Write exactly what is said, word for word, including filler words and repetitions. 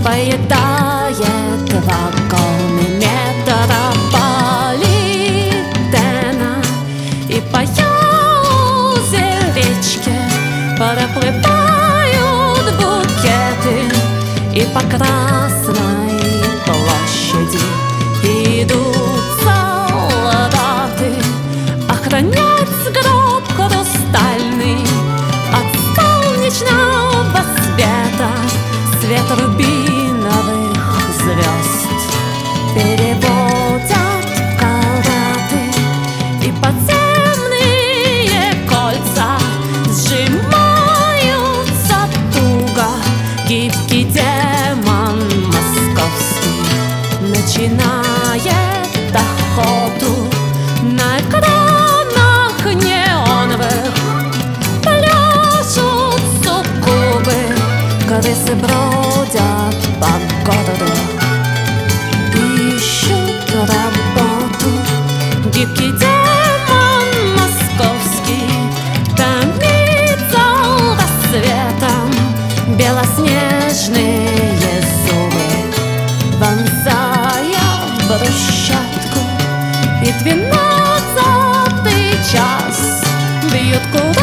поедает вагоны метрополитена. И по Яузе речке проплывают букеты, и по Красной площади идут солдаты охранять гроб хрустальный от солнечного света. Свет рубиновых звезд переводят караты, и подземные кольца сжимаются туго. Гибкий демон московский начинает охоту на экранах неоновых. Пляшут суккубы, крысы бродят по городу, ищут работу. Гибкий демон московский томится рассветом. Белоснежные зубы вонзая в брусчатку, и двенадцатый час бьют курок